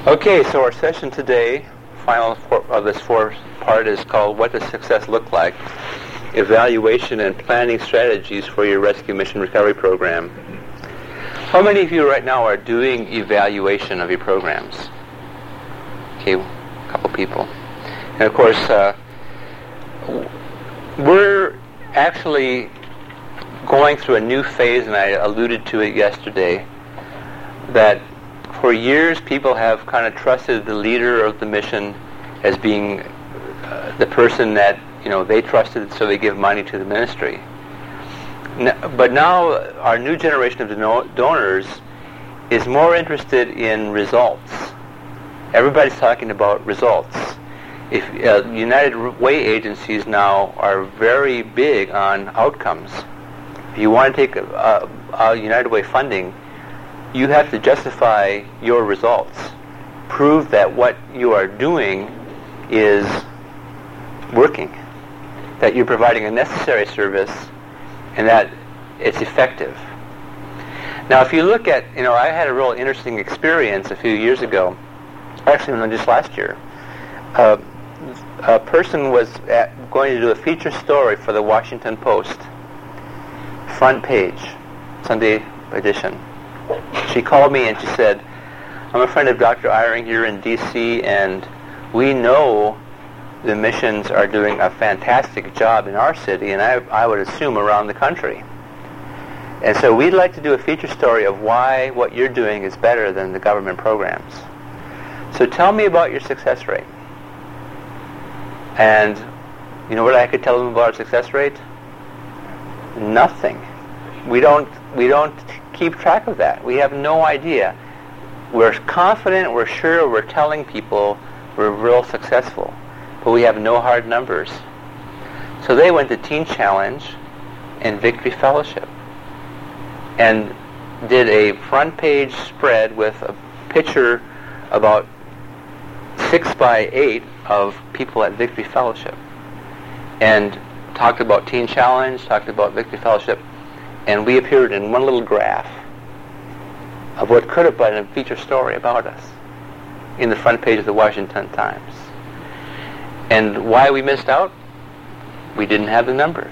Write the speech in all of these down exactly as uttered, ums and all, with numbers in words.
Okay, so our session today, final for, of this fourth part, is called What Does Success Look Like? Evaluation and Planning Strategies for Your Rescue Mission Recovery Program. How many of you right now are doing evaluation of your programs? Okay, a couple people. And of course, uh, we're actually going through a new phase, and I alluded to it yesterday, that for years people have kind of trusted the leader of the mission as being uh, the person that, you know, they trusted, so they give money to the ministry. N- but now our new generation of don- donors is more interested in results. Everybody's talking about results. If uh, United Way agencies now are very big on outcomes. If you want to take uh, uh, United Way funding, you have to justify your results. Prove that what you are doing is working, that you're providing a necessary service, and that it's effective. Now, if you look at, you know, I had a real interesting experience a few years ago, actually just last year. Uh, a person was at, going to do a feature story for the Washington Post, front page, Sunday edition. She called me and she said, I'm a friend of Doctor Eyring here in D C, and we know the missions are doing a fantastic job in our city, and I, I would assume around the country. And so we'd like to do a feature story of why what you're doing is better than the government programs. So tell me about your success rate. And you know what I could tell them about our success rate? Nothing. We don't we don't keep track of that. We have no idea. We're confident, we're sure, we're telling people we're real successful, but we have no hard numbers. So they went to Teen Challenge and Victory Fellowship and did a front page spread with a picture about six by eight of people at Victory Fellowship, and talked about Teen Challenge, talked about Victory Fellowship, and we appeared in one little graph of what could have been a feature story about us in the front page of the Washington Times. And why we missed out? We didn't have the numbers.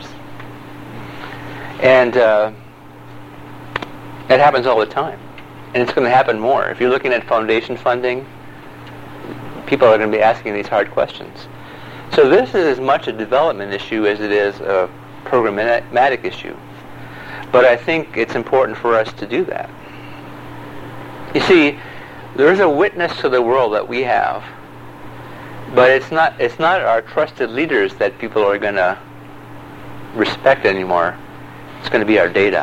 And uh, that happens all the time. And it's going to happen more. If you're looking at foundation funding, people are going to be asking these hard questions. So this is as much a development issue as it is a programmatic issue. But I think it's important for us to do that. You see, there's a witness to the world that we have, but it's not it's not our trusted leaders that people are going to respect anymore. It's going to be our data.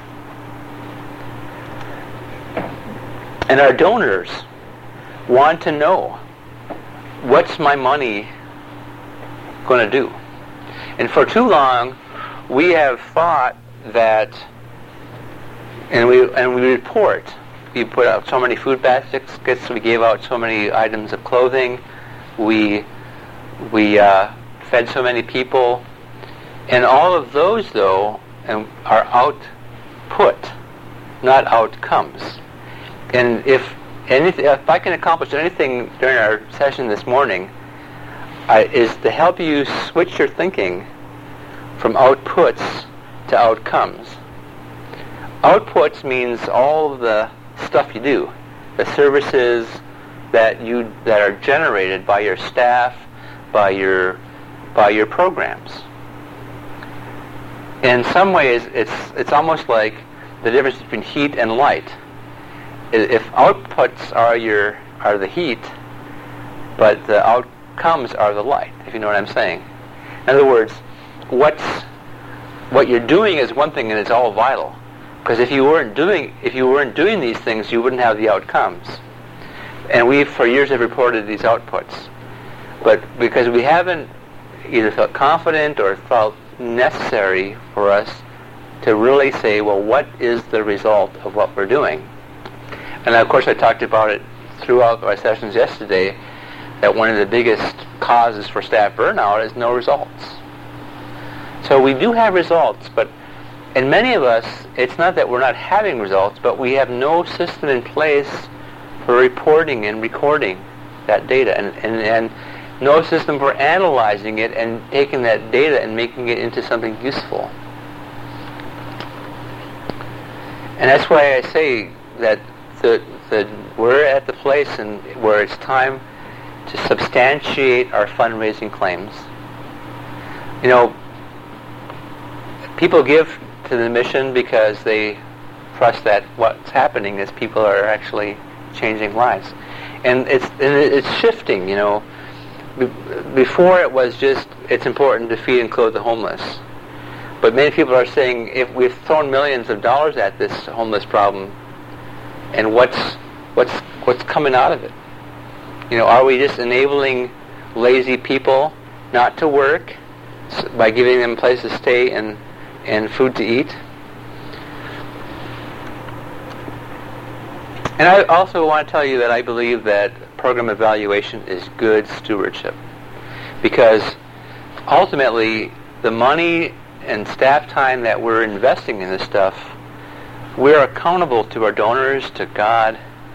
And our donors want to know, what's my money going to do? And for too long, we have thought that, and we and we report, we put out so many food baskets, we gave out so many items of clothing, we we uh, fed so many people, and all of those, though, and are output, not outcomes. And if anything, if I can accomplish anything during our session this morning, I, is to help you switch your thinking from outputs to outcomes. Outputs means all of the stuff you do, the services that you that are generated by your staff, by your by your programs. In some ways, it's it's almost like the difference between heat and light. If outputs are your are the heat, but the outcomes are the light, if you know what I'm saying. In other words, what's what you're doing is one thing, and it's all vital. Because if you weren't doing if you weren't doing these things, you wouldn't have the outcomes. And we, for years, have reported these outputs. But because we haven't either felt confident or felt necessary for us to really say, well, what is the result of what we're doing? And of course, I talked about it throughout our sessions yesterday, that one of the biggest causes for staff burnout is no results. So we do have results, but in many of us, it's not that we're not having results, but we have no system in place for reporting and recording that data, and, and, and no system for analyzing it and taking that data and making it into something useful. And that's why I say that the, the, we're at the place in, where it's time to substantiate our fundraising claims. You know, people give to the mission because they trust that what's happening is people are actually changing lives. And it's and it's shifting, you know. Before it was just, it's important to feed and clothe the homeless. But many people are saying, if we've thrown millions of dollars at this homeless problem, and what's what's what's coming out of it? You know, are we just enabling lazy people not to work by giving them a place to stay and, and food to eat? And I also want to tell you that I believe that program evaluation is good stewardship, because ultimately the money and staff time that we're investing in this stuff, we're accountable to our donors, to God,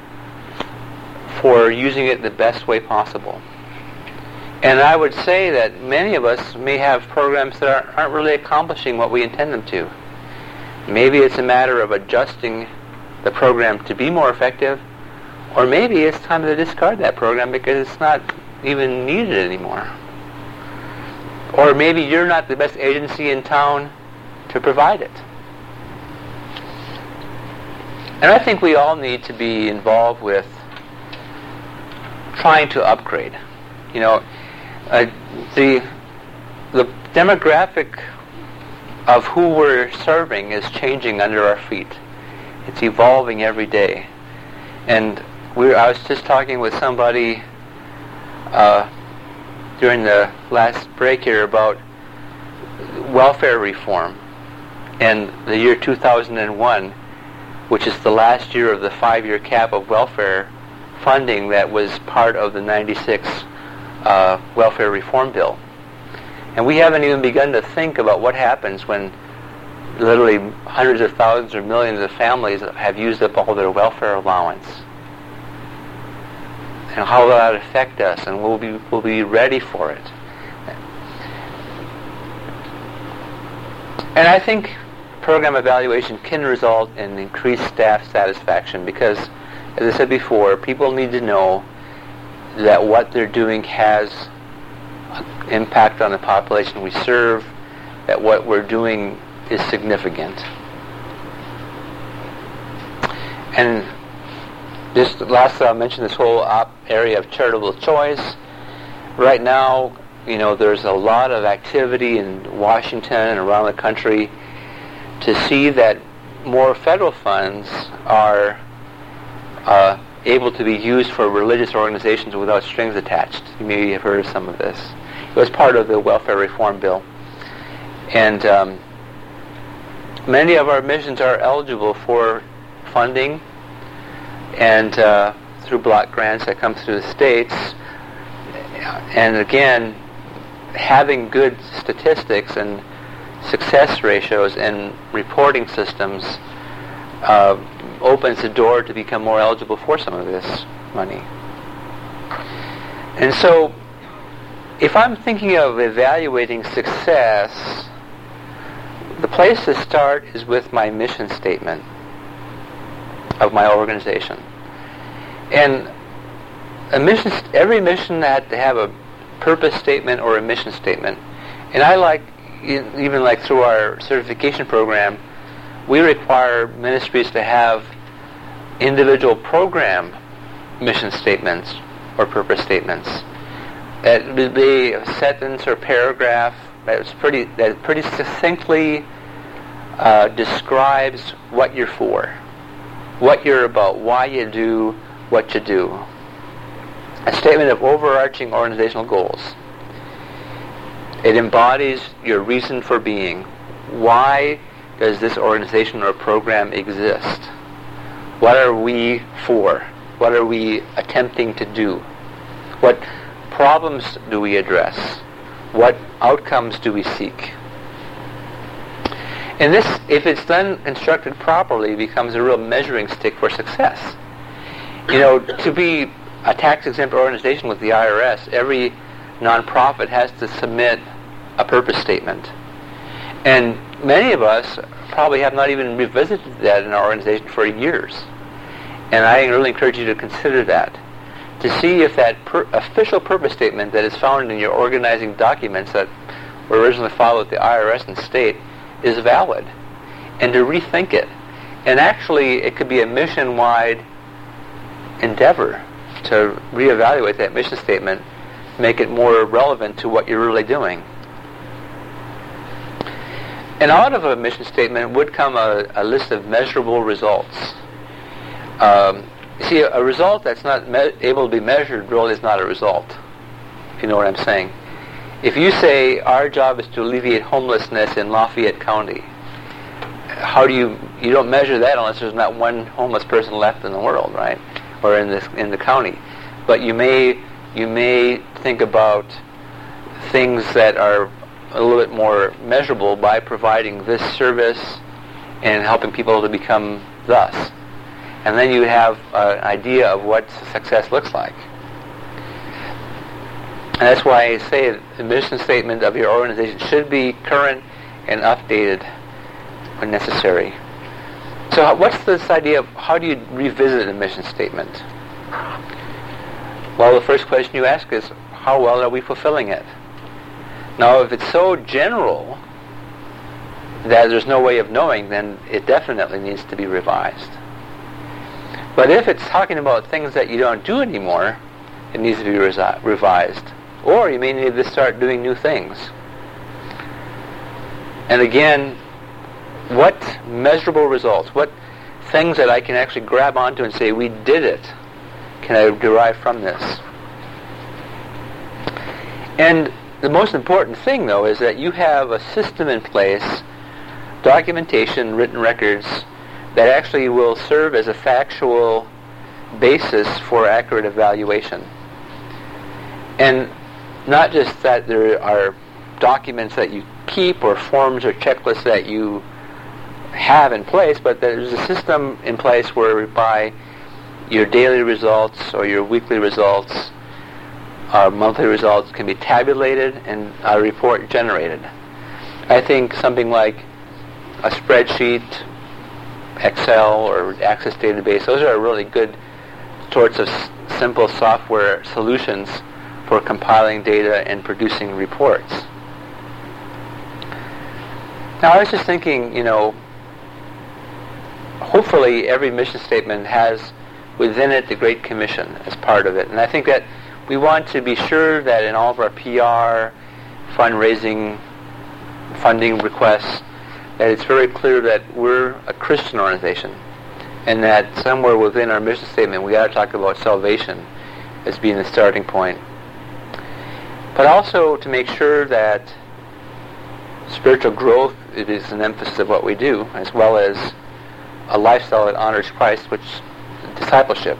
for using it the best way possible. And I would say that many of us may have programs that aren't, aren't really accomplishing what we intend them to. Maybe it's a matter of adjusting the program to be more effective, or maybe it's time to discard that program because it's not even needed anymore. Or maybe you're not the best agency in town to provide it. And I think we all need to be involved with trying to upgrade. You know, uh, the the demographic of who we're serving is changing under our feet. It's evolving every day. And we I was just talking with somebody uh, during the last break here about welfare reform. And the year two thousand one, which is the last year of the five-year cap of welfare funding that was part of the ninety-six uh, welfare reform bill. And we haven't even begun to think about what happens when literally hundreds of thousands or millions of families have used up all their welfare allowance. And how will that affect us, and we'll be, we'll be ready for it. And I think program evaluation can result in increased staff satisfaction because, as I said before, people need to know that what they're doing has an impact on the population we serve, that what we're doing is significant. And just last, I'll mention this whole op area of charitable choice. Right now, you know, there's a lot of activity in Washington and around the country to see that more federal funds are uh, able to be used for religious organizations without strings attached. You maybe have heard of some of this. It was part of the welfare reform bill. And um, many of our missions are eligible for funding, and uh, through block grants that come through the states. And again, having good statistics and success ratios and reporting systems uh, opens the door to become more eligible for some of this money. And so, if I'm thinking of evaluating success, the place to start is with my mission statement of my organization. And a mission, every mission had to have a purpose statement or a mission statement. And I like, even like through our certification program, we require ministries to have individual program mission statements or purpose statements. That would be a sentence or paragraph that's pretty that pretty succinctly uh, describes what you're for, what you're about, why you do what you do. A statement of overarching organizational goals. It embodies your reason for being. Why does this organization or program exist? What are we for? What are we attempting to do? What problems do we address? What outcomes do we seek? And this, if it's done, instructed properly, becomes a real measuring stick for success. You know, to be a tax-exempt organization with the I R S, every nonprofit has to submit a purpose statement. And many of us probably have not even revisited that in our organization for years. And I really encourage you to consider that, to see if that per- official purpose statement that is found in your organizing documents that were originally filed with the I R S and state is valid, and to rethink it. And actually, it could be a mission-wide endeavor to reevaluate that mission statement, make it more relevant to what you're really doing. And out of a mission statement would come a, a list of measurable results. Um, see, a, a result that's not me- able to be measured really is not a result, if you know what I'm saying. If you say, our job is to alleviate homelessness in Lafayette County, how do you, you don't measure that unless there's not one homeless person left in the world, right? Or in this in the county. But you may you may think about things that are a little bit more measurable by providing this service and helping people to become thus. And then you have an idea of what success looks like. And that's why I say the mission statement of your organization should be current and updated when necessary. So what's this idea of how do you revisit a mission statement? Well, the first question you ask is, how well are we fulfilling it? Now, if it's so general that there's no way of knowing, then it definitely needs to be revised. But if it's talking about things that you don't do anymore, it needs to be resi- revised. Or you may need to start doing new things. And again, what measurable results, what things that I can actually grab onto and say, we did it, can I derive from this? And the most important thing, though, is that you have a system in place, documentation, written records, that actually will serve as a factual basis for accurate evaluation. And not just that there are documents that you keep or forms or checklists that you have in place, but there's a system in place whereby your daily results or your weekly results or monthly results can be tabulated and a report generated. I think something like a spreadsheet, Excel, or Access database, those are really good sorts of s- simple software solutions for compiling data and producing reports. Now, I was just thinking, you know, hopefully every mission statement has within it the Great Commission as part of it. And I think that we want to be sure that in all of our P R, fundraising, funding requests, that it's very clear that we're a Christian organization, and that somewhere within our mission statement we got to talk about salvation as being the starting point. But also to make sure that spiritual growth it is an emphasis of what we do, as well as a lifestyle that honors Christ, which is discipleship.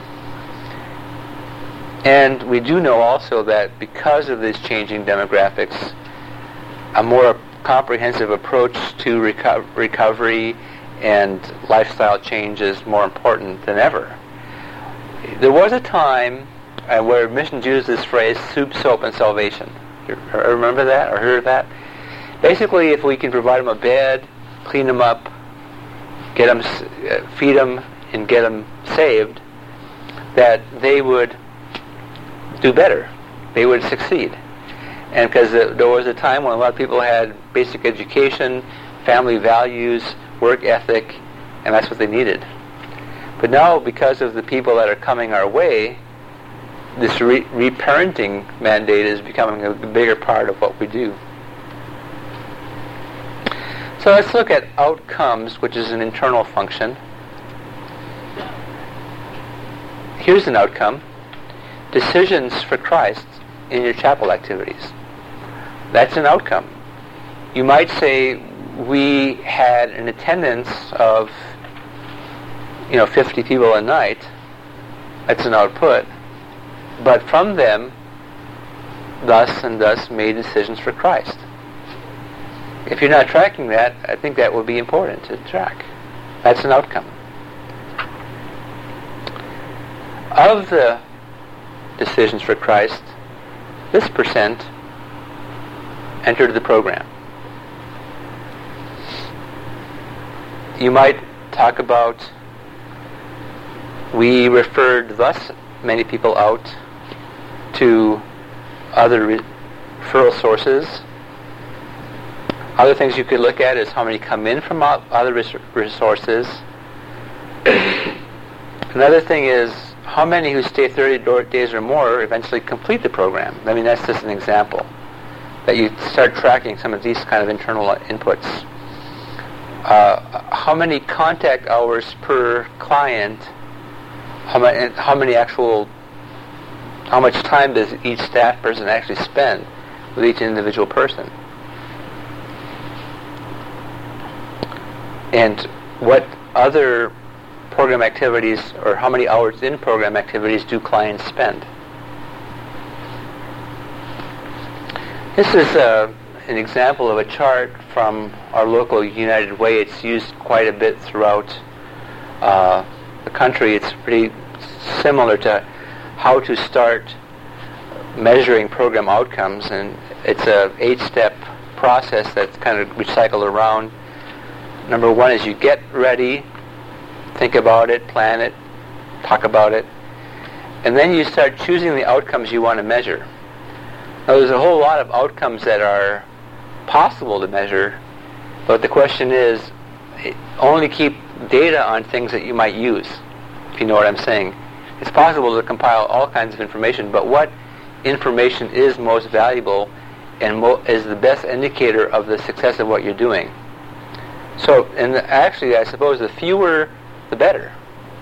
And we do know also that because of these changing demographics, a more comprehensive approach to reco- recovery and lifestyle change is more important than ever. There was a time uh, where missions used this phrase, soup, soap, and salvation. You remember that or heard that? Basically, if we can provide them a bed, clean them up, get them, uh, feed them, and get them saved, that they would do better. They would succeed. And because uh, there was a time when a lot of people had basic education, family values, work ethic, and that's what they needed. But now, because of the people that are coming our way, this re- reparenting mandate is becoming a bigger part of what we do. So let's look at outcomes, which is an internal function. Here's an outcome. Decisions for Christ in your chapel activities. That's an outcome. You might say we had an attendance of, you know, fifty people a night. That's an output. But from them, thus and thus made decisions for Christ. If you're not tracking that, I think that would be important to track. That's an outcome. of the Decisions for Christ, this percent entered the program. You might talk about, we referred thus many people out to other re- referral sources. Other things you could look at is how many come in from other res- resources. Another thing is how many who stay thirty days or more eventually complete the program. I mean, that's just an example. That you start tracking some of these kind of internal inputs. Uh, how many contact hours per client, how many, how many actual, how much time does each staff person actually spend with each individual person? And what other program activities, or how many hours in program activities do clients spend? This is uh, an example of a chart from our local United Way. It's used quite a bit throughout uh, the country. It's pretty similar to how to start measuring program outcomes, and it's a eight-step process that's kind of recycled around. Number one is you get ready, think about it, plan it, talk about it, and then you start choosing the outcomes you want to measure. Now, there's a whole lot of outcomes that are possible to measure, but the question is, only keep data on things that you might use, if you know what I'm saying. It's possible to compile all kinds of information, but what information is most valuable and mo- is the best indicator of the success of what you're doing? So, and the, actually, I suppose the fewer, the better.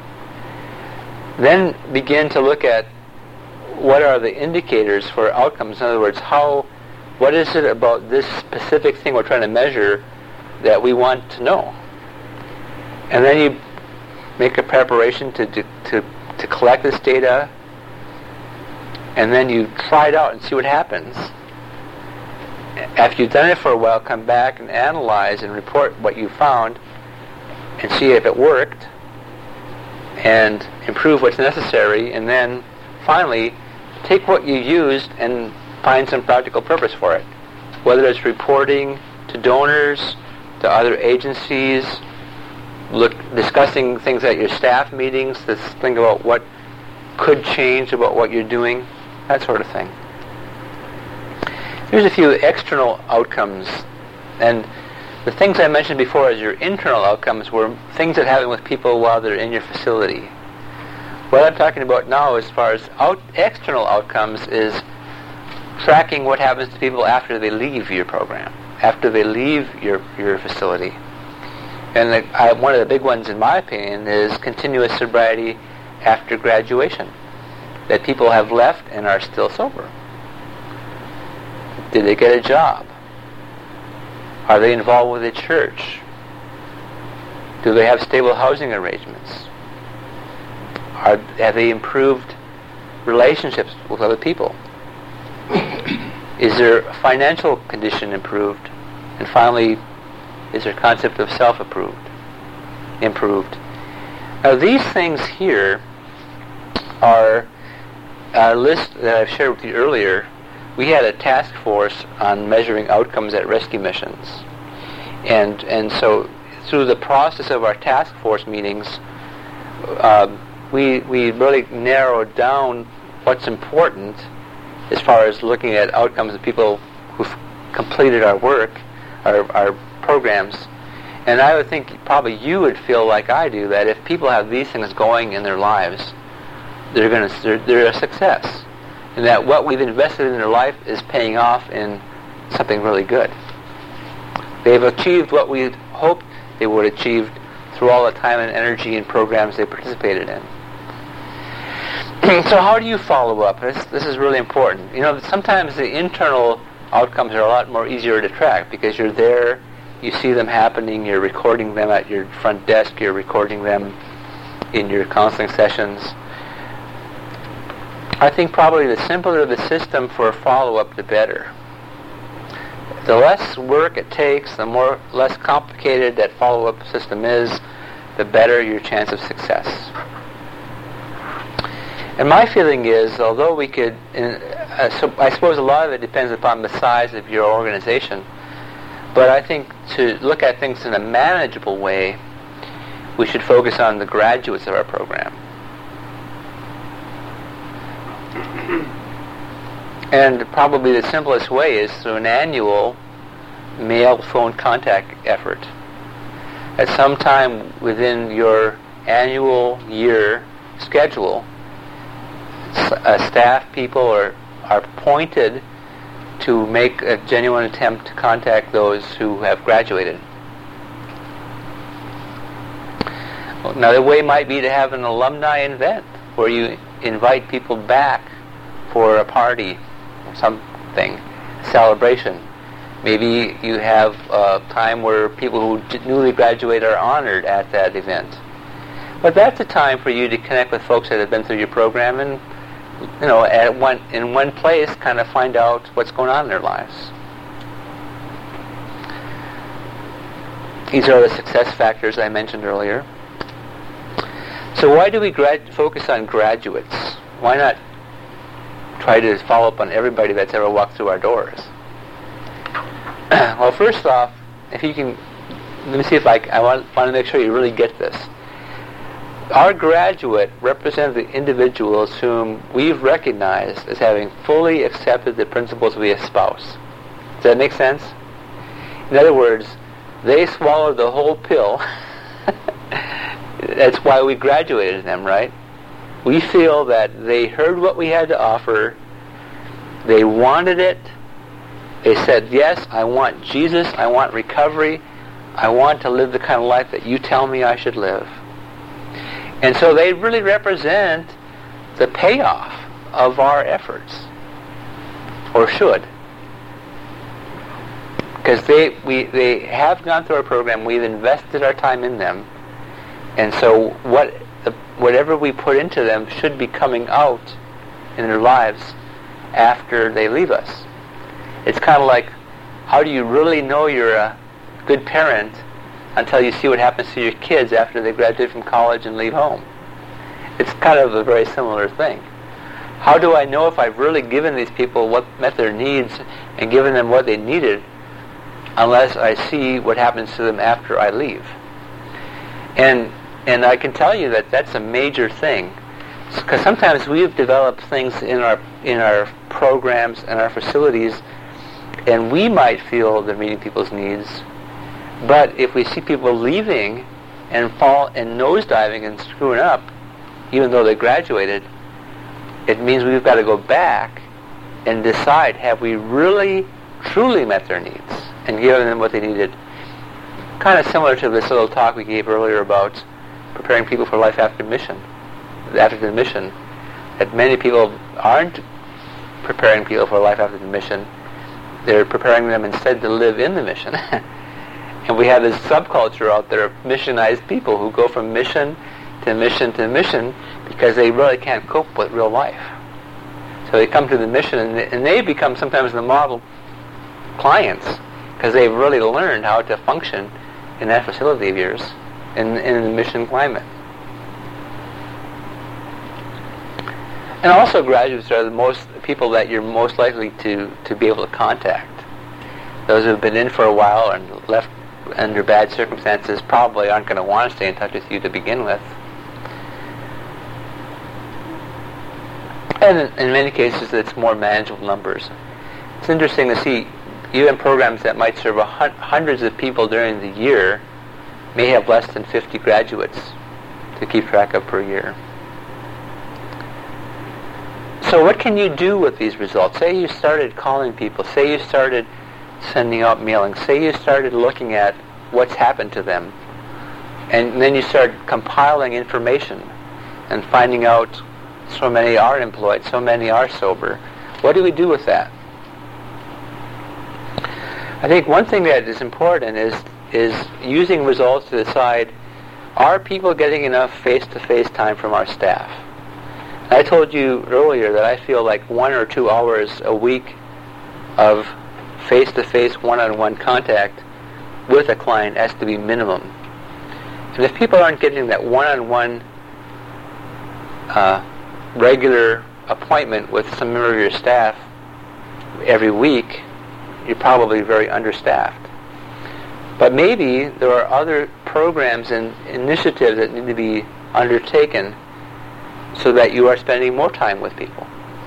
Then begin to look at what are the indicators for outcomes. In other words, how, what is it about this specific thing we're trying to measure that we want to know? And then you make a preparation to to, to, to collect this data, and then you try it out and see what happens. After you've done it for a while, come back and analyze and report what you found and see if it worked and improve what's necessary, and then finally take what you used and find some practical purpose for it. Whether it's reporting to donors, to other agencies, look, discussing things at your staff meetings, to think about what could change about what you're doing, that sort of thing. Here's a few external outcomes, and the things I mentioned before as your internal outcomes were things that happen with people while they're in your facility. What I'm talking about now as far as out, external outcomes is tracking what happens to people after they leave your program, after they leave your, your facility. And the, I, one of the big ones, in my opinion, is continuous sobriety after graduation, that people have left and are still sober. Did they get a job? Are they involved with a church? Do they have stable housing arrangements? Are, have they improved relationships with other people? Is their financial condition improved? And finally, is their concept of self improved? Improved. Now, these things here are a list that I've shared with you earlier. We had a task force on measuring outcomes at rescue missions. And and so through the process of our task force meetings, uh, we we really narrowed down what's important as far as looking at outcomes of people who've completed our work, our, our programs. And I would think probably you would feel like I do, that if people have these things going in their lives, they're going to they're, they're a success. And that what we've invested in their life is paying off in something really good. They've achieved what we hoped they would achieve through all the time and energy and programs they participated in. So how do you follow up? This, this is really important. You know, sometimes the internal outcomes are a lot more easier to track because you're there, you see them happening, you're recording them at your front desk, you're recording them in your counseling sessions. I think probably the simpler the system for follow-up, the better. The less work it takes, the more less complicated that follow-up system is, the better your chance of success. And my feeling is, although we could, uh, so I suppose a lot of it depends upon the size of your organization, but I think to look at things in a manageable way, we should focus on the graduates of our program. And probably the simplest way is through an annual mail phone contact effort. At some time within your annual year schedule, uh, staff people are, are appointed to make a genuine attempt to contact those who have graduated. Another way might be to have an alumni event where you invite people back for a party, something, celebration. Maybe you have a time where people who newly graduate are honored at that event. But that's a time for you to connect with folks that have been through your program and, you know, at one in one place, kind of find out what's going on in their lives. These are the success factors I mentioned earlier. So why do we grad- focus on graduates? Why not try to follow up on everybody that's ever walked through our doors? Well, first off, if you can, let me see if I, I want, want to make sure you really get this. Our graduate represents the individuals whom we've recognized as having fully accepted the principles we espouse. Does that make sense? In other words, they swallowed the whole pill. That's why we graduated them, right? We feel that they heard what we had to offer, they wanted it, they said, yes, I want Jesus, I want recovery, I want to live the kind of life that you tell me I should live. And so they really represent the payoff of our efforts, or should. Because they we they have gone through our program, we've invested our time in them, and so what the, whatever we put into them should be coming out in their lives after they leave us. It's kind of like, how do you really know you're a good parent until you see what happens to your kids after they graduate from college and leave home? It's kind of a very similar thing. How do I know if I've really given these people what met their needs and given them what they needed unless I see what happens to them after I leave? And and I can tell you that that's a major thing, because sometimes we've developed things in our in our programs and our facilities, and we might feel they're meeting people's needs, but if we see people leaving and fall and nosediving and screwing up, even though they graduated, it means we've got to go back and decide, have we really, truly met their needs and given them what they needed? Kind of similar to this little talk we gave earlier about preparing people for life after mission, after the mission, that many people aren't preparing people for life after the mission. They're preparing them instead to live in the mission. And we have this subculture out there of missionized people who go from mission to mission to mission because they really can't cope with real life. So they come to the mission, and they, and they become sometimes the model clients because they've really learned how to function in that facility of yours, in, in the mission climate. And also graduates are the most people that you're most likely to, to be able to contact. Those who have been in for a while and left under bad circumstances probably aren't going to want to stay in touch with you to begin with. And in, in many cases, it's more manageable numbers. It's interesting to see even programs that might serve a hun- hundreds of people during the year may have less than fifty graduates to keep track of per year. So what can you do with these results? Say you started calling people. Say you started sending out mailing. Say you started looking at what's happened to them. And then you start compiling information and finding out so many are employed, so many are sober. What do we do with that? I think one thing that is important is is using results to decide, are people getting enough face-to-face time from our staff? I told you earlier that I feel like one or two hours a week of face-to-face, one-on-one contact with a client has to be minimum. And if people aren't getting that one-on-one uh, regular appointment with some member of your staff every week, you're probably very understaffed. But maybe there are other programs and initiatives that need to be undertaken so that you are spending more time with people.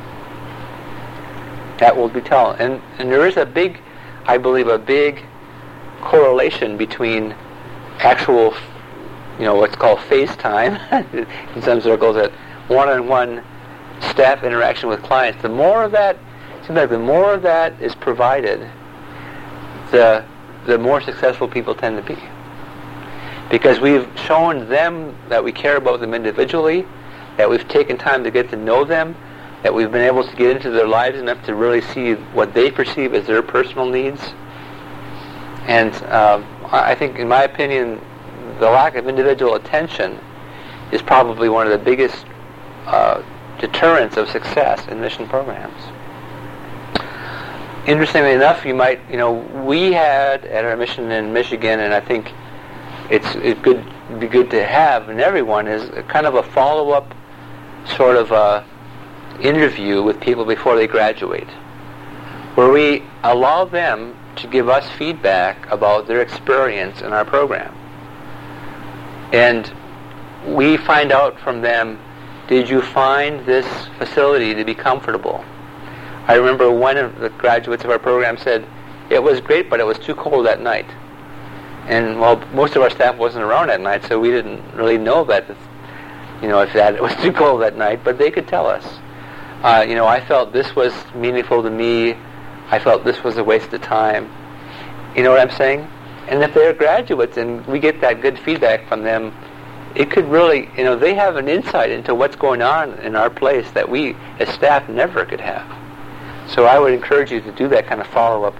That will be told. And, and there is a big, I believe, a big correlation between actual, you know, what's called face time in some circles, that one-on-one staff interaction with clients. The more of that, it seems like the more of that is provided, the the more successful people tend to be. Because we've shown them that we care about them individually, that we've taken time to get to know them, that we've been able to get into their lives enough to really see what they perceive as their personal needs. And um, I think, in my opinion, the lack of individual attention is probably one of the biggest uh, deterrents of success in mission programs. Interestingly enough, you might, you know, we had at our mission in Michigan, and I think it's it could be good to have in everyone, is a kind of a follow-up sort of a interview with people before they graduate, where we allow them to give us feedback about their experience in our program. And we find out from them, did you find this facility to be comfortable? I remember one of the graduates of our program said, it was great, but it was too cold at night. And, well, most of our staff wasn't around at night, so we didn't really know that, you know, if that it was too cold at night, but they could tell us. Uh, you know, I felt this was meaningful to me. I felt this was a waste of time. You know what I'm saying? And if they're graduates and we get that good feedback from them, it could really, you know, they have an insight into what's going on in our place that we as staff never could have. So I would encourage you to do that kind of follow-up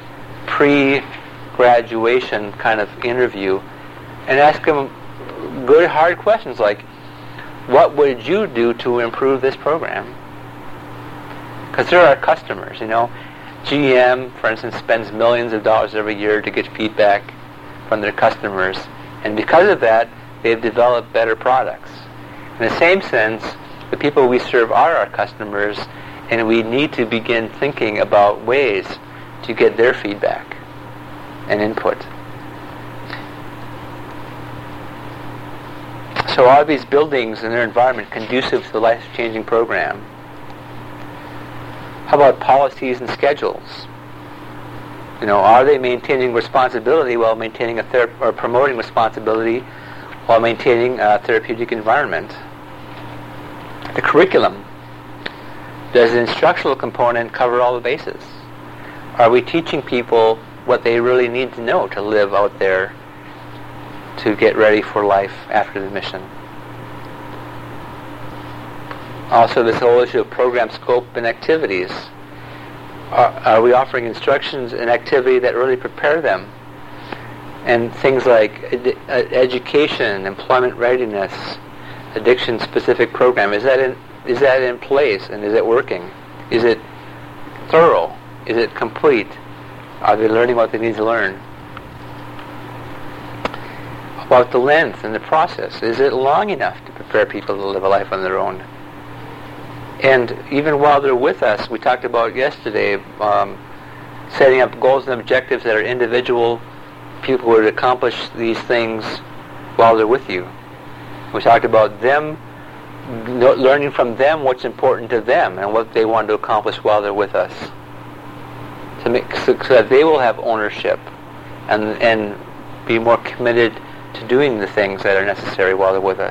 pre-graduation kind of interview and ask them good, hard questions like, what would you do to improve this program? Because they're our customers, you know. G M, for instance, spends millions of dollars every year to get feedback from their customers. And because of that, they've developed better products. In the same sense, the people we serve are our customers, and we need to begin thinking about ways to get their feedback and input. So are these buildings and their environment conducive to the life-changing program? How about policies and schedules? You know, are they maintaining responsibility while maintaining a ther- or promoting responsibility while maintaining a therapeutic environment? The curriculum. Does the instructional component cover all the bases? Are we teaching people what they really need to know to live out there to get ready for life after the mission? Also, this whole issue of program scope and activities. Are, are we offering instructions and activity that really prepare them? And things like ed- education, employment readiness, addiction-specific program, is that in Is that in place, and is it working? Is it thorough? Is it complete? Are they learning what they need to learn? About the length and the process. Is it long enough to prepare people to live a life on their own? And even while they're with us, we talked about yesterday, um, setting up goals and objectives that are individual. People would accomplish these things while they're with you. We talked about them learning from them what's important to them and what they want to accomplish while they're with us, to make so, so that they will have ownership and and be more committed to doing the things that are necessary while they're with us.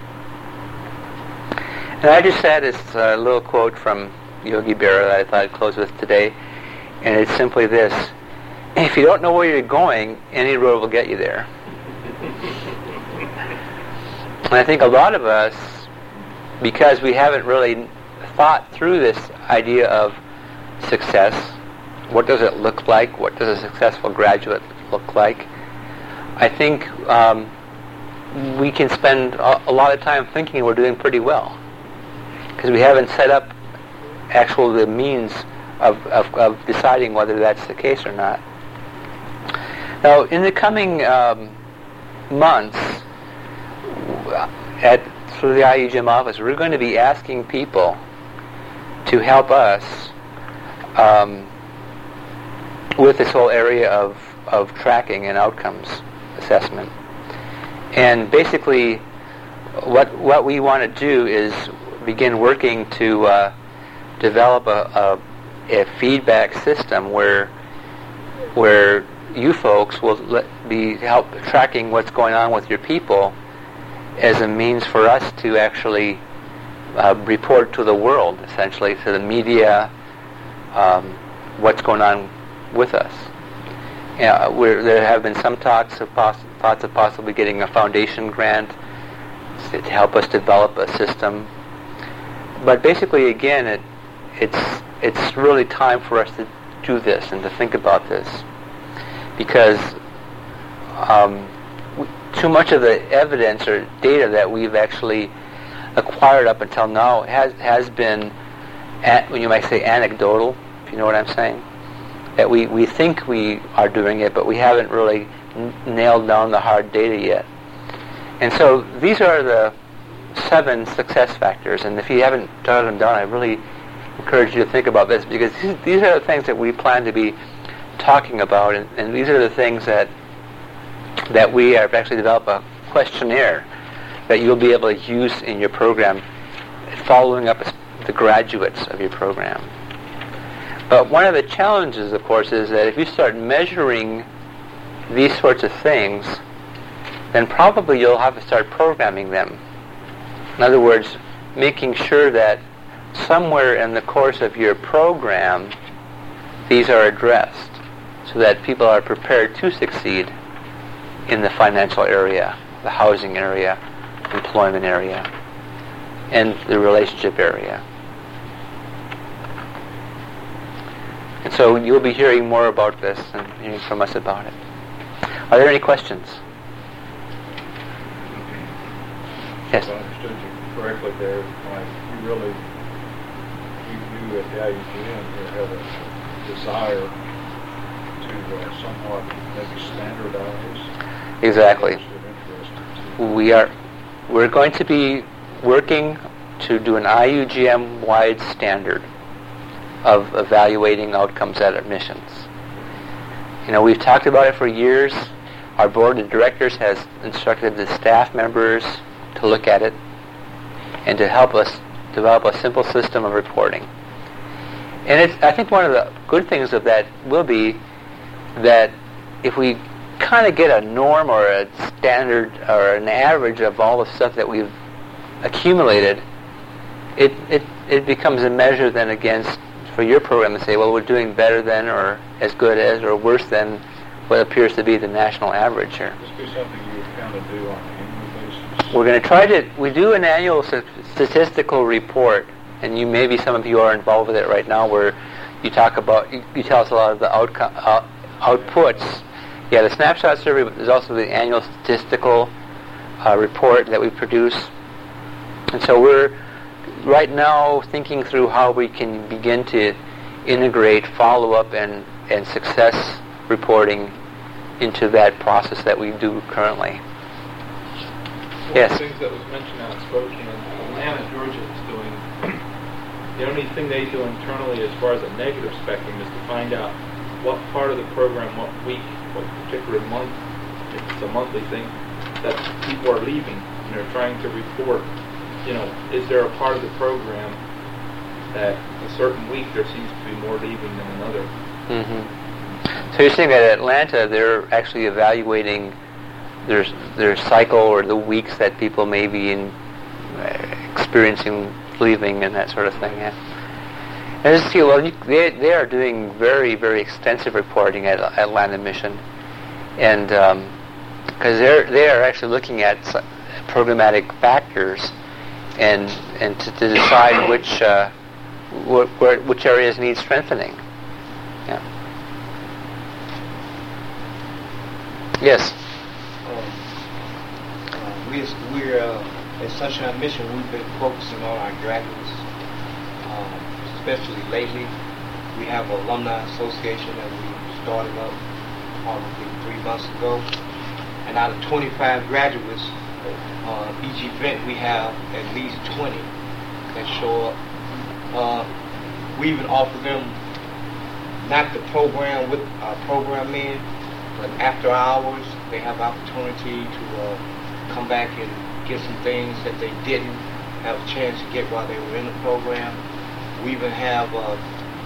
And I just had this uh, little quote from Yogi Berra that I thought I'd close with today, and it's simply this: if you don't know where you're going, any road will get you there. And I think a lot of us, because we haven't really thought through this idea of success, what does it look like? What does a successful graduate look like? I think um, we can spend a, a lot of time thinking we're doing pretty well, because we haven't set up actual the means of, of, of deciding whether that's the case or not. Now, in the coming um, months, at through the I U G M office, we're going to be asking people to help us um, with this whole area of, of tracking and outcomes assessment. And basically, what what we want to do is begin working to uh, develop a, a, a feedback system where where you folks will let, be help tracking what's going on with your people as a means for us to actually uh, report to the world, essentially, to the media, um, what's going on with us. Yeah, we're, there have been some talks of poss- thoughts of possibly getting a foundation grant to help us develop a system. But basically, again, it, it's it's really time for us to do this and to think about this, because um, we, too much of the evidence or data that we've actually acquired up until now has has been, at, you might say, anecdotal, if you know what I'm saying. That we, we think we are doing it, but we haven't really n- nailed down the hard data yet. And so these are the seven success factors, and if you haven't jotted them down, I really encourage you to think about this, because these, these are the things that we plan to be talking about, and, and these are the things that that we have actually developed a questionnaire that you'll be able to use in your program, following up the graduates of your program. But one of the challenges, of course, is that if you start measuring these sorts of things, then probably you'll have to start programming them. In other words, making sure that somewhere in the course of your program, these are addressed so that people are prepared to succeed in the financial area, the housing area, employment area, and the relationship area. And so you'll be hearing more about this and hearing from us about it. Are there any questions? Yes? If I understood you correctly there, like you really, you, you at the I U G M have a desire to uh, somewhat maybe standardize. Exactly. We are, we're going to be working to do an I U G M-wide standard of evaluating outcomes at admissions. You know, we've talked about it for years. Our board of directors has instructed the staff members to look at it and to help us develop a simple system of reporting. And it's, I think one of the good things of that will be that if we kind of get a norm or a standard or an average of all the stuff that we've accumulated, it, it, it becomes a measure then against for your program to say, well, we're doing better than, or as good as, or worse than what appears to be the national average here. This be something you would kind of do on an annual basis? We're going to try to, we do an annual statistical report, and you maybe some of you are involved with it right now, where you talk about, you, you tell us a lot of the outcome, uh, outputs. Yeah, the snapshot survey, but there's also the annual statistical uh, report that we produce. And so we're right now thinking through how we can begin to integrate follow-up and, and success reporting into that process that we do currently. One Yes? of the things that was mentioned out in Spokane, Atlanta, Georgia is doing, the only thing they do internally as far as a negative spectrum is to find out what part of the program, what week, what particular month, if it's a monthly thing, that people are leaving, and they're trying to report. You know, is there a part of the program that a certain week there seems to be more leaving than another? Mm-hmm. So you're saying that at Atlanta, they're actually evaluating their their cycle or the weeks that people may be in, uh, experiencing leaving and that sort of thing. Yeah. And just see, well, you, they they are doing very very extensive reporting at Atlanta Mission, and because um, they're they are actually looking at programmatic factors. And and to, to decide which uh, wh- where, which areas need strengthening. Yeah. Yes. Um, uh, we we're uh, at Sunshine Mission. We've been focusing on our graduates, um, especially lately. We have an alumni association that we started up probably three months ago, and out of twenty-five graduates, Uh, each event we have at least twenty that show up. Uh, we even offer them not the program with our program in, but after hours they have opportunity to uh, come back and get some things that they didn't have a chance to get while they were in the program. We even have uh,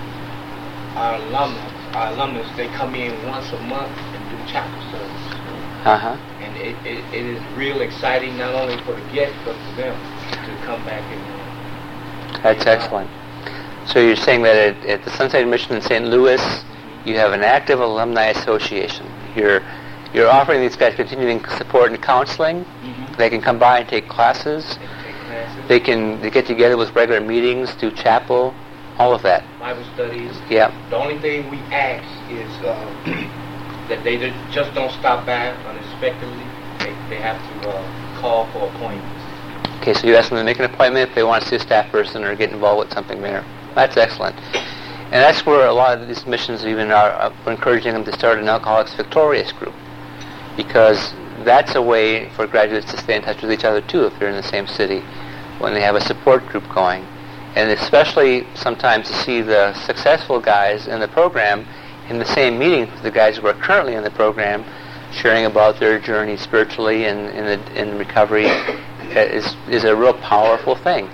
our alumnus, our alumnus, they come in once a month and do chapel service. Uh-huh. And it, it, it is real exciting, not only for the guests, but for them to come back and uh, That's and, uh, excellent. So you're saying that at, at the Sunside Mission in Saint Louis, you have an active alumni association. You're you're offering these guys continuing support and counseling. Mm-hmm. They can come by and take classes. They can take classes. They can they get together with regular meetings, do chapel, all of that. Bible studies. Yeah. The only thing we ask is uh, that they d- just don't stop by unexpectedly. They, they have to uh, call for appointments. Okay, so you ask them to make an appointment if they want to see a staff person or get involved with something there. That's excellent. And that's where a lot of these missions even are, uh, we're encouraging them to start an Alcoholics Victorious group, because that's a way for graduates to stay in touch with each other too if they're in the same city, when they have a support group going. And especially sometimes to see the successful guys in the program in the same meeting with the guys who are currently in the program, sharing about their journey spiritually and in, the, in recovery is, is a real powerful thing.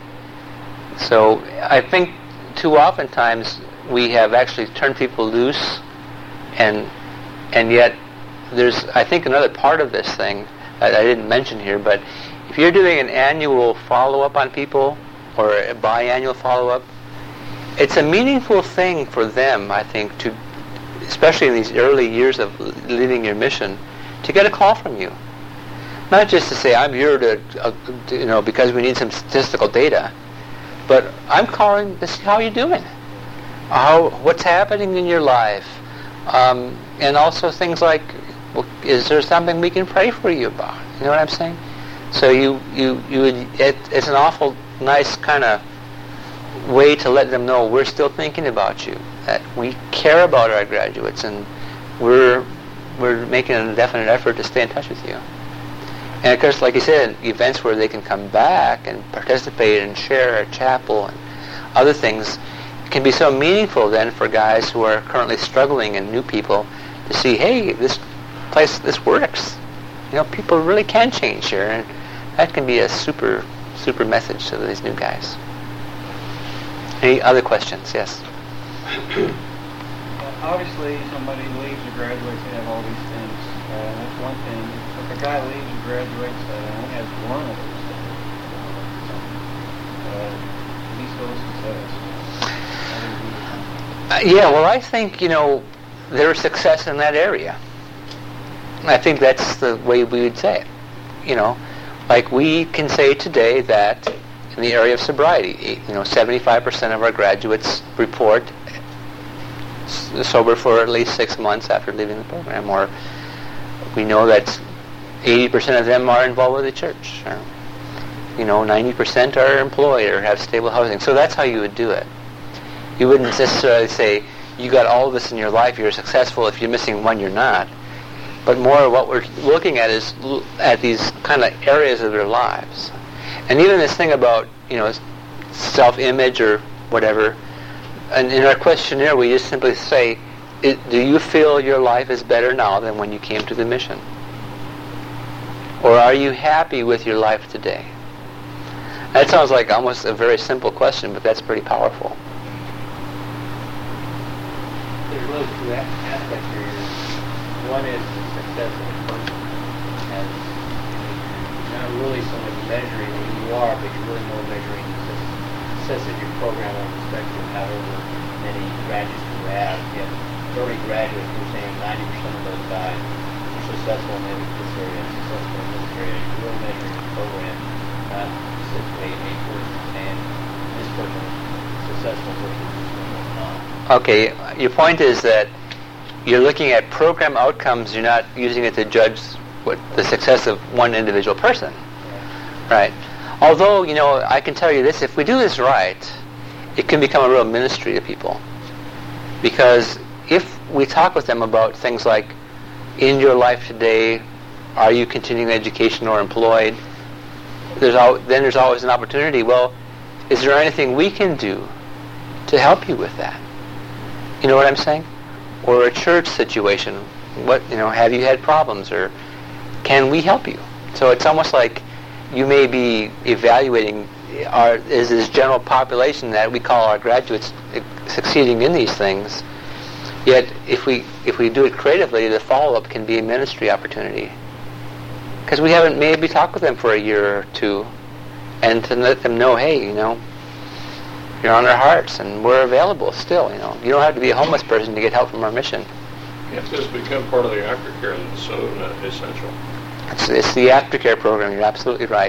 So I think too often times we have actually turned people loose, and and yet there's, I think, another part of this thing that I didn't mention here, but if you're doing an annual follow-up on people, or a biannual follow-up, it's a meaningful thing for them, I think, to, especially in these early years of leaving your mission, to get a call from you. Not just to say, I'm here to, uh, to you know, because we need some statistical data, but I'm calling to see how you're doing, how, what's happening in your life, um, and also things like, well, is there something we can pray for you about? You know what I'm saying? So you, you, you would, it, it's an awful nice kind of way to let them know we're still thinking about you, that we care about our graduates, and we're we're making a definite effort to stay in touch with you. And of course, like you said, events where they can come back and participate and share at chapel and other things can be so meaningful then for guys who are currently struggling and new people to see, hey, this place, this works. You know, people really can change here, and that can be a super, super message to these new guys. Any other questions? Yes. Uh, obviously, somebody leaves or graduates, they have all these things. Uh, that's one thing. If a guy leaves or graduates uh, and only has one of those things, uh, he still success. Uh, yeah, well, I think, you know, there's success in that area. I think that's the way we would say it. You know, like we can say today that in the area of sobriety, you know, seventy-five percent of our graduates report sober for at least six months after leaving the program, or we know that eighty percent of them are involved with the church, or, you know, ninety percent are employed or have stable housing. So that's how you would do it. You wouldn't necessarily say, you got all of this in your life, you're successful, if you're missing one, you're not. But more what we're looking at is l- at these kind of areas of their lives. And even this thing about, you know, self-image or whatever, and in our questionnaire we just simply say, it, do you feel your life is better now than when you came to the mission? Or are you happy with your life today? That sounds like almost a very simple question, but that's pretty powerful. There's really two aspects here. One is the success of the person. And you're not really so much measuring who you are, but you're really more measuring the success of your program on the spectrum of however many graduates you have. If you have thirty graduates, you're saying ninety percent of those guys are successful in this area, successful in this area. You're really measuring the program, not specifically a person saying this person is successful versus this one is not. Okay, your point is that you're looking at program outcomes, you're not using it to judge what the success of one individual person. Right. Although, you know, I can tell you this, if we do this right, it can become a real ministry to people. Because if we talk with them about things like, in your life today, are you continuing education or employed? there's al- then there's always an opportunity. Well, is there anything we can do to help you with that? You know what I'm saying? Or a church situation. What, you know, have you had problems, or can we help you? So it's almost like you may be evaluating our, is this general population that we call our graduates succeeding in these things. Yet if we if we do it creatively, the follow-up can be a ministry opportunity. Because we haven't maybe talked with them for a year or two, and to let them know, hey, you know, you're on our hearts, and we're available still. You know, you don't have to be a homeless person to get help from our mission. If this become part of the aftercare, that's so uh, essential. It's, it's the aftercare program. You're absolutely right.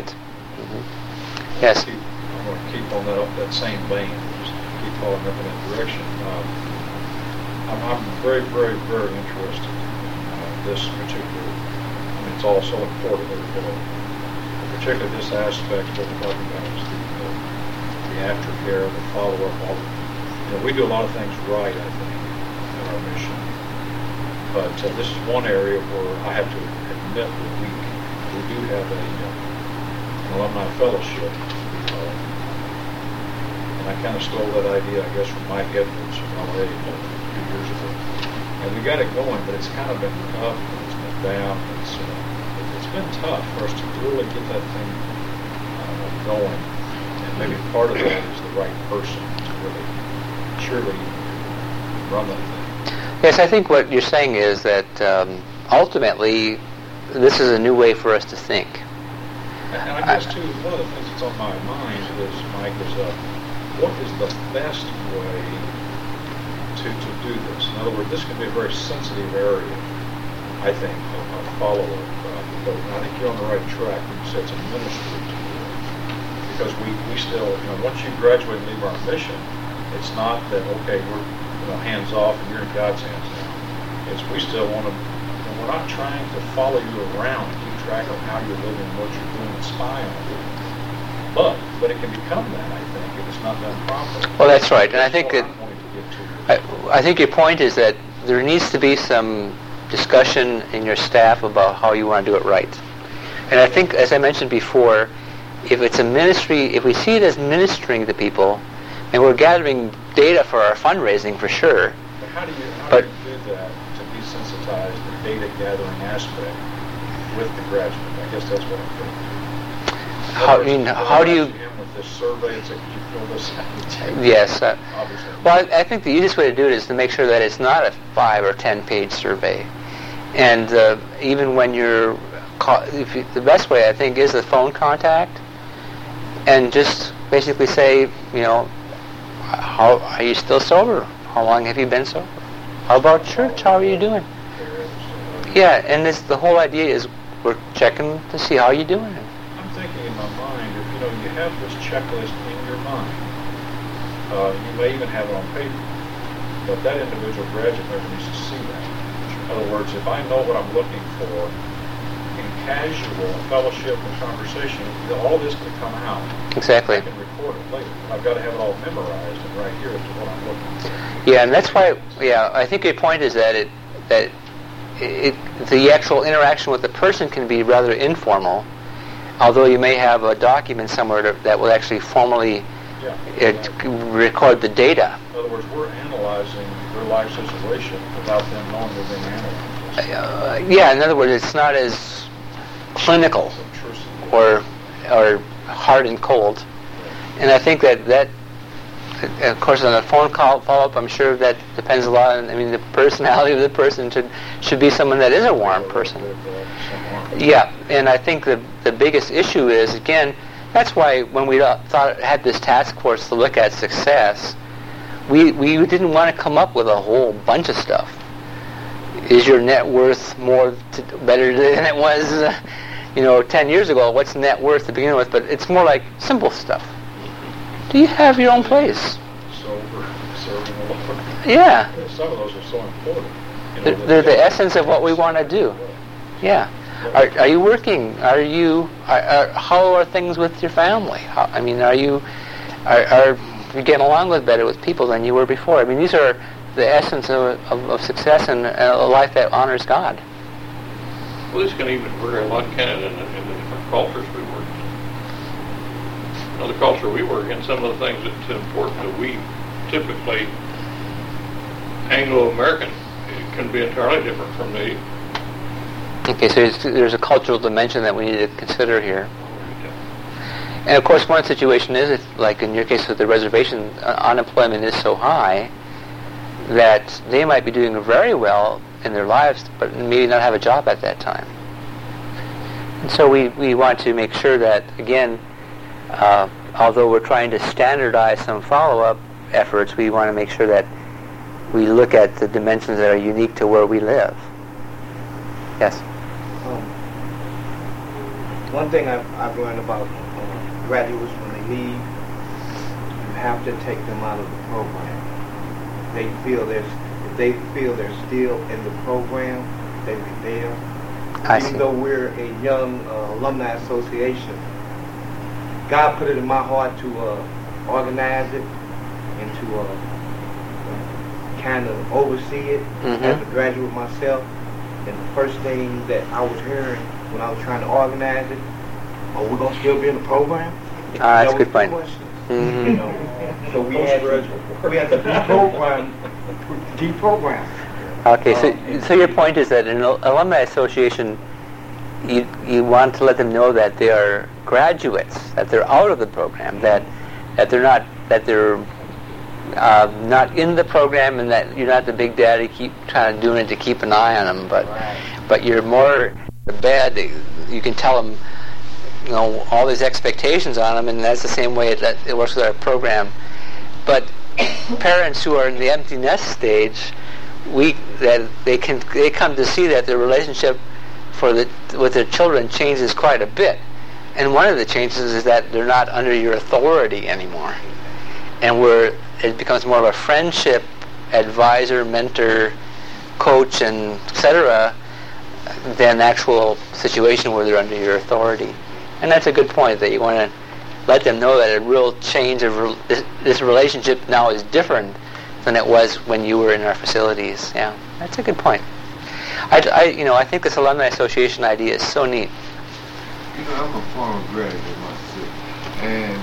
Mm-hmm. Yes. Keep, I'm going to keep on that up that same vein. Just keep following up in that direction. Um, I'm, I'm very, very, very interested in uh, this particular. I mean, it's all so important. You know, particularly this aspect of what we're talking about is the, uh, the aftercare, the follow-up. All you know, we do a lot of things right, I think, in our mission. But uh, this is one area where I have to admit that we we do have a uh, an alumni fellowship, uh, and I kind of stole that idea, I guess, from Mike Edwards from L A a few years ago. And we got it going, but it's kind of been up, and it's been down. It's uh, it's been tough for us to really get that thing uh, going. And maybe part of that is the right person to really surely run that thing. Yes, I think what you're saying is that um, ultimately this is a new way for us to think. And, and I guess, too, one of the things that's on my mind is, Mike, is uh, what is the best way to, to do this? In other words, this can be a very sensitive area, I think, of, of follow-up. Uh, but I think you're on the right track when you say it's a ministry to you. Because we, we still, you know, once you graduate and leave our mission, it's not that, okay, we're you know, hands off and you're in God's hands now. It's we still want to, we're not trying to follow you around and keep track of how you're living, what you're doing, and spy on you. But, but it can become that, I think, if it's not done properly. Well, that's right. And I think that, I, I think your point is that there needs to be some discussion in your staff about how you want to do it right. And I think, as I mentioned before, if it's a ministry, if we see it as ministering to people, and we're gathering data for our fundraising for sure. But how do you, how but, do, you do that to desensitize the data gathering aspect with the graduate? I guess that's what I'm thinking. How, I mean, how do you... With this survey, it's like, could you fill this out? Yes. Uh, Obviously. Well, I, I think the easiest way to do it is to make sure that it's not a five or ten page survey. And uh, even when you're... Call, if you, the best way, I think, is the phone contact. And just basically say, you know, how are you still sober? How long have you been sober? How about church? How are you doing? Yeah, and this, the whole idea is we're checking to see how you're doing. I'm thinking in my mind, if you know, you have this checklist in your mind, uh, you may even have it on paper, but that individual graduate never needs to see that. In other words, if I know what I'm looking for in casual fellowship and conversation, all this can come out. Exactly. I can record it later. I've got to have it all memorized and right here as to what I'm looking for. Yeah, and that's why. Yeah, I think your point is that it that it, it the actual interaction with the person can be rather informal, although you may have a document somewhere to, that will actually formally yeah, it, exactly. record the data. In other words, we're analyzing their life situation without them knowing they're being analyzed. Uh, yeah, in other words, it's not as clinical or or hard and cold. And I think that that, of course, on a phone call follow-up, I'm sure that depends a lot on, I mean, the personality of the person should should be someone that is a warm person. Yeah, and I think the the biggest issue is, again, that's why when we thought had this task force to look at success, we we didn't want to come up with a whole bunch of stuff. Is your net worth more to, better than it was, uh, you know, ten years ago? What's net worth to begin with? But it's more like simple stuff. Do you have your own place? Sober, serving the Lord. Yeah. Some of those are so important. You know, They're, they're the essence of what we want to do. Yeah. Are, are you working? Are you? Are, are, how are things with your family? How, I mean, are you? Are, are you getting along with better with people than you were before? I mean, these are the essence of, of, of success and a life that honors God. Well, this can even vary a lot, can it, in the, in the different cultures we work in. you know, the culture we work in, some of the things that's important that we typically Anglo-American it can be entirely different from the. Okay, so there's, there's a cultural dimension that we need to consider here. And of course, one situation is, it's like in your case with the reservation, uh, unemployment is so high that they might be doing very well in their lives, but maybe not have a job at that time. And so we, we want to make sure that, again, uh, although we're trying to standardize some follow-up efforts, we want to make sure that we look at the dimensions that are unique to where we live. Yes? Um, one thing I've, I've learned about uh, graduates when they leave, you have to take them out of the program. They feel there's, if they feel they're still in the program, they rebel. I Even see. though we're a young uh, alumni association, God put it in my heart to uh, organize it and to uh, uh, kind of oversee it Mhm. as a graduate myself. And the first thing that I was hearing when I was trying to organize it, oh, we're gonna still be in the program? Ah, that's That a good was the point. question. Mhm. You know, so we had to, we had to deprogram, deprogram. Okay, so so your point is that in an alumni association, you you want to let them know that they are graduates, that they're out of the program, that that they're not that they're uh, not in the program, and that you're not the big daddy keep trying to doing it to keep an eye on them, but Right. but you're more the bad. You can tell them, you know, all these expectations on them, and that's the same way that it works with our program. But parents who are in the empty nest stage, we that they can they come to see that their relationship for the with their children changes quite a bit, and one of the changes is that they're not under your authority anymore, and where it becomes more of a friendship, advisor, mentor, coach, and et cetera, than actual situation where they're under your authority. And that's a good point, that you want to let them know that a real change of re- this, this relationship now is different than it was when you were in our facilities. Yeah, that's a good point. I, I, you know, I think this alumni association idea is so neat. You know, I'm a former graduate myself, and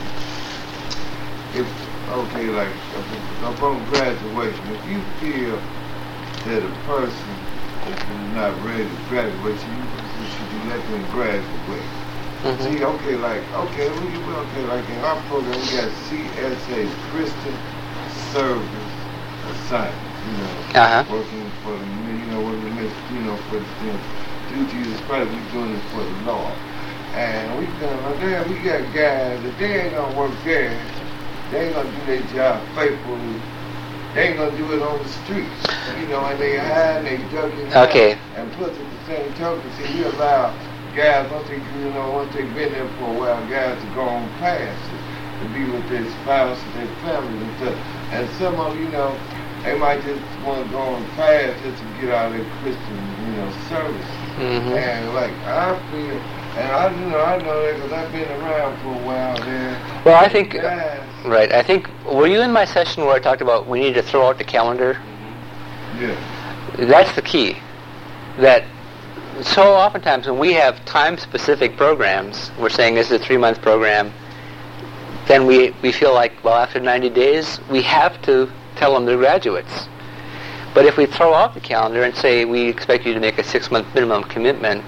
if okay, like upon graduation, if you feel that a person is not ready to graduate, you you should be letting them graduate. Mhm. See, okay, like okay, we okay, like in our program we got C S A, Christian Service Assignment. You know, Uh-huh. working for the you know what we miss, you know for you know, through Jesus Christ, we doing it for the Lord. And we going, well, damn, we got guys that they ain't gonna work there. They ain't gonna do their job faithfully. They ain't gonna do it on the streets. You know, and they hide and they ducking Okay. And plus at the same token, see, we allow guys, once they, you know, once they've been there for a while, guys to go on past it, to be with their spouse and their families and stuff. And some of them, you know, they might just want to go on past just to get out of their Christian, you know, service. Mhm. And like, I feel, and I, you know, I know that because I've been around for a while there. Well, I think, Guys, right, I think, were you in my session where I talked about we need to throw out the calendar? yeah. That's the key. That so oftentimes when we have time-specific programs, we're saying this is a three-month program, then we, we feel like, well, after ninety days, we have to tell them they're graduates. But if we throw out the calendar and say we expect you to make a six-month minimum commitment,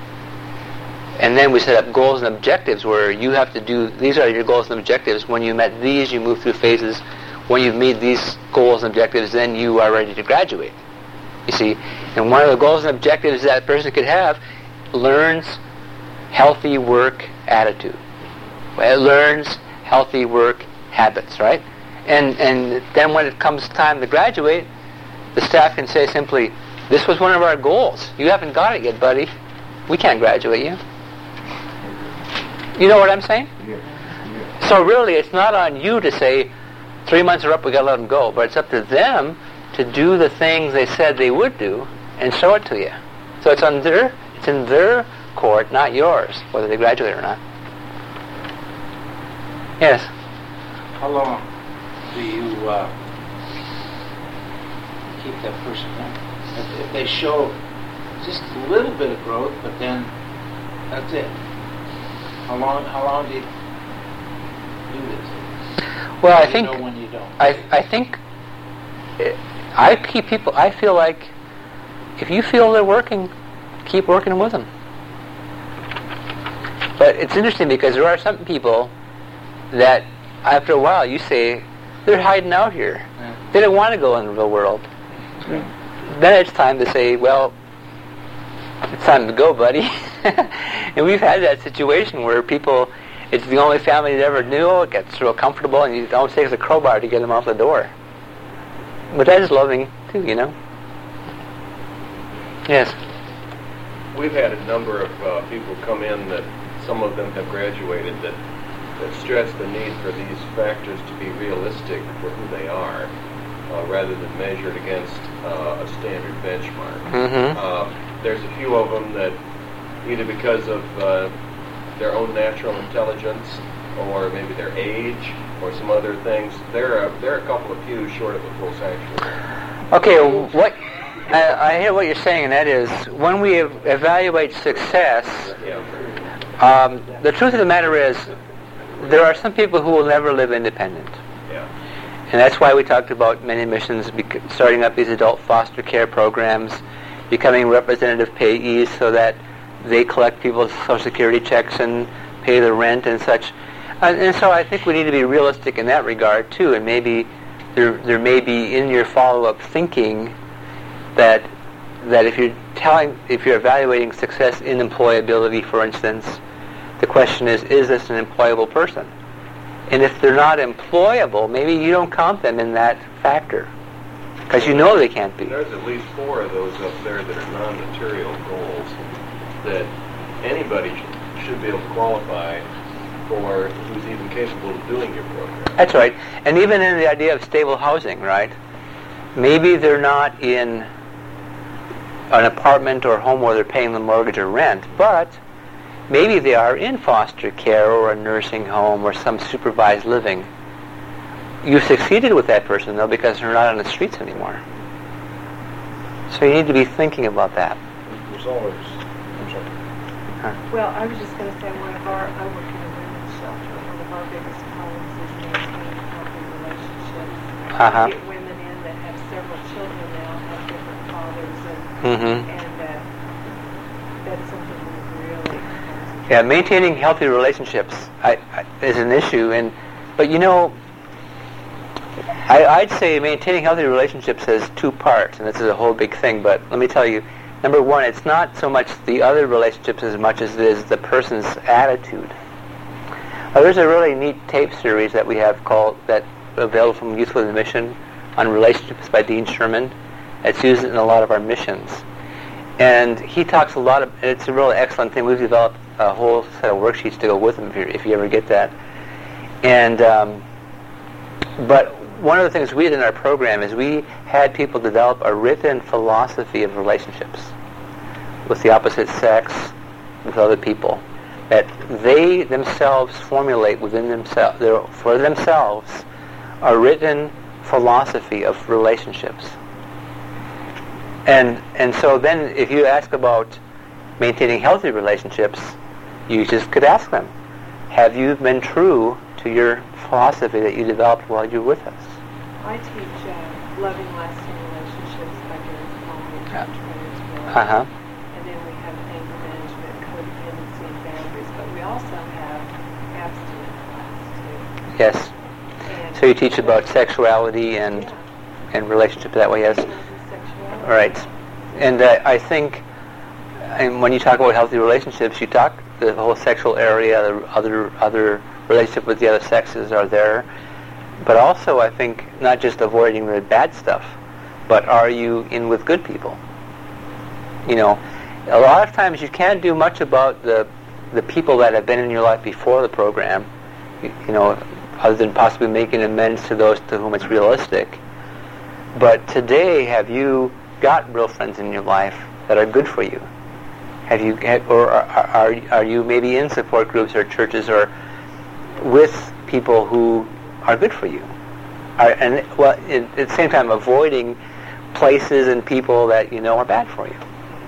and then we set up goals and objectives where you have to do, these are your goals and objectives. When you met these, you move through phases. When you've made these goals and objectives, then you are ready to graduate. You see, and one of the goals and objectives that person could have learns healthy work attitude. Well, it learns healthy work habits, right? And and then when it comes time to graduate, the staff can say simply, this was one of our goals. You haven't got it yet, buddy. We can't graduate you. You know what I'm saying? Yeah. Yeah. So really, it's not on you to say, three months are up, we got to let them go. But it's up to them to do the things they said they would do and show it to you. So it's on their, it's in their court, not yours, whether they graduate or not. Yes. How long do you uh, keep that person there? If, if they show just a little bit of growth, but then that's it. How long? How long do you Well, I You think know when you don't. I I think it, I keep people. I feel like if you feel they're working, keep working with them. But it's interesting because there are some people that after a while you say they're hiding out here. Yeah. They don't want to go in the real world. Then it's time to say, well, it's time to go, buddy. And we've had that situation where people, it's the only family they ever knew, it gets real comfortable, and you don't take a crowbar to get them out the door. But that is loving, too, you know? Yes. We've had a number of uh, people come in that some of them have graduated that, that stress the need for these factors to be realistic for who they are, uh, rather than measured against uh, a standard benchmark. Mm-hmm. Uh, there's a few of them that either because of uh, their own natural intelligence or maybe their age or some other things, they're a, they're a couple of few short of a full sanctuary. Okay, what I, I hear what you're saying, and that is when we ev- evaluate success, Yeah. um, the truth of the matter is there are some people who will never live independent. Yeah. And that's why we talked about many missions bec- starting up these adult foster care programs, becoming representative payees so that they collect people's Social Security checks and pay the rent and such. And, and so I think we need to be realistic in that regard too, and maybe there there may be in your follow-up thinking that that if you're telling if you're evaluating success in employability, for instance, the question is, is this an employable person? And if they're not employable, maybe you don't count them in that factor, because you know they can't be. There's at least four of those up there that are non-material goals that anybody sh- should be able to qualify for who's even capable of doing your program. That's right. And even in the idea of stable housing, right? Maybe they're not in an apartment or home where they're paying the mortgage or rent, but maybe they are in foster care or a nursing home or some supervised living. You've succeeded with that person, though, because they're not on the streets anymore. So you need to be thinking about that. There's always, I'm sorry. Well, I was just going to say one of our, I work in a women's shelter. One of our biggest problems is maintaining healthy relationships. Uh-huh. We get women in that have several children now, have different fathers, and, Mm-hmm. and uh, that's something we really have to Yeah, maintaining healthy relationships I, I, is an issue, and but you know, I, I'd say maintaining healthy relationships has two parts, and this is a whole big thing. But let me tell you, number one, it's not so much the other relationships as much as it is the person's attitude. Uh, there's a really neat tape series that we have called that available from Youth with a Mission on relationships by Dean Sherman. It's used in a lot of our missions, and he talks a lot of. It's a really excellent thing. We've developed a whole set of worksheets to go with them if you, if you ever get that. And um, but one of the things we did in our program is we had people develop a written philosophy of relationships with the opposite sex, with other people, that they themselves formulate within themselves, for themselves, a written philosophy of relationships. And and so then if you ask about maintaining healthy relationships, you just could ask them, have you been true to your philosophy that you developed while you were with us? I teach uh, loving, lasting relationships by Gary Collins Yeah. and Trainersville. Uh-huh. And then we have anger management, codependency, and boundaries. But we also have abstinence class, too. Yes. And So you teach about sexuality and yeah. and relationships that way, yes. Sexuality. Right. And uh, I think, and when you talk about healthy relationships, you talk the whole sexual area, the other other relationship with the other sexes are there. But also, I think, not just avoiding the bad stuff, but are you in with good people? You know, a lot of times you can't do much about the the people that have been in your life before the program, you, you know, other than possibly making amends to those to whom it's realistic. But today, have you got real friends in your life that are good for you? Have you, or are, are are you maybe in support groups or churches or with people who are good for you? Are, and well, at, at the same time, avoiding places and people that you know are bad for you.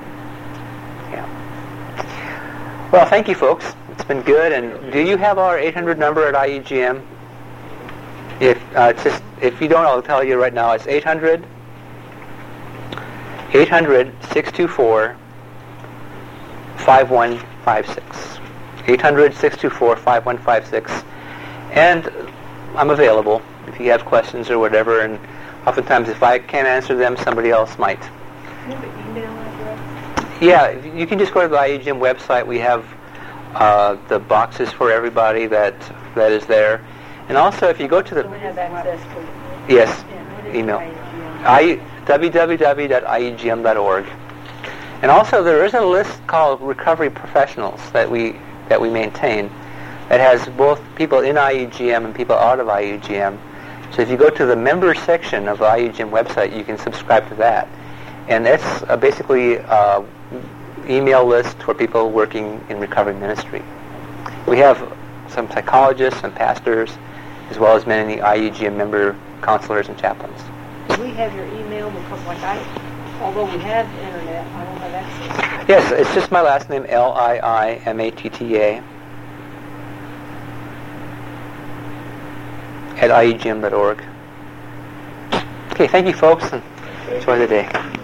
Yeah. Well, thank you, folks. It's been good. And do you have our eight hundred number at I E G M? If uh, it's just if you don't, I'll tell you right now. It's eight hundred, eight hundred, six two four, five one five six. eight hundred, six two four, five one five six. And I'm available if you have questions or whatever. And oftentimes, if I can't answer them, somebody else might. Do you have an email address? Yeah, you can just go to the I E G M website. We have uh, the boxes for everybody that that is there. And also, if you go to the... We have access to it. Yes, Yeah, what is email. I E G M? I, w w w dot i e g m dot org. And also, there is a list called Recovery Professionals that we that we maintain that has both people in I E G M and people out of I E G M. So if you go to the members section of the I E G M website, you can subscribe to that. And that's uh, basically uh, email list for people working in recovery ministry. We have some psychologists and pastors, as well as many I E G M member counselors and chaplains. Do we have your email? Because like I, although we have internet, I don't have access. Yes, it's just my last name, L I I M A T T A, at i e g m dot org. Okay, thank you folks, and enjoy the day.